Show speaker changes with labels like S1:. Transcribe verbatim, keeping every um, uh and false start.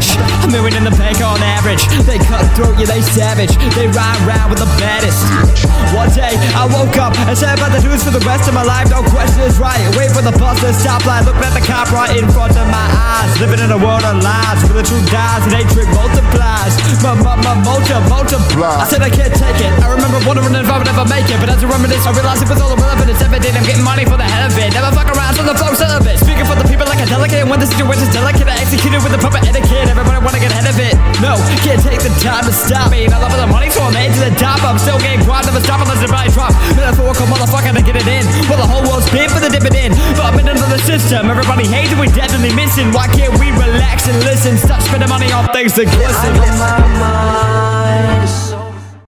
S1: lavish. A million in the bank on average. They cutthroat, yeah they savage. They ride around with the baddest. One day I woke up and said about the news for the rest of my life. No question is right. Wait for the bus to stop light. Looking at the cop right in front of my eyes. Living in a world of lies where the truth dies and hatred multiplies. Multi, multiply. I said I can't take it. I remember wondering if I would ever make it, but as I reminisce, I realized it was all irrelevant. It's evident I'm getting money for the hell of it. Never fuck around, so the flow celibate. Speaking for the people like a delicate, and when the situation's delicate, I execute it with the proper etiquette. Everybody wanna get ahead of it. No, can't take the time to stop me. I love the money, so I'm heading to the top. I'm still getting grind, never stop unless the body drop. Metaphorical motherfucker to get it in. Well, the whole world's been for the dividend, but I'm in another system. Everybody hates it, we're definitely missing. Why can't we relax and listen? Stop spending money on things that glisten.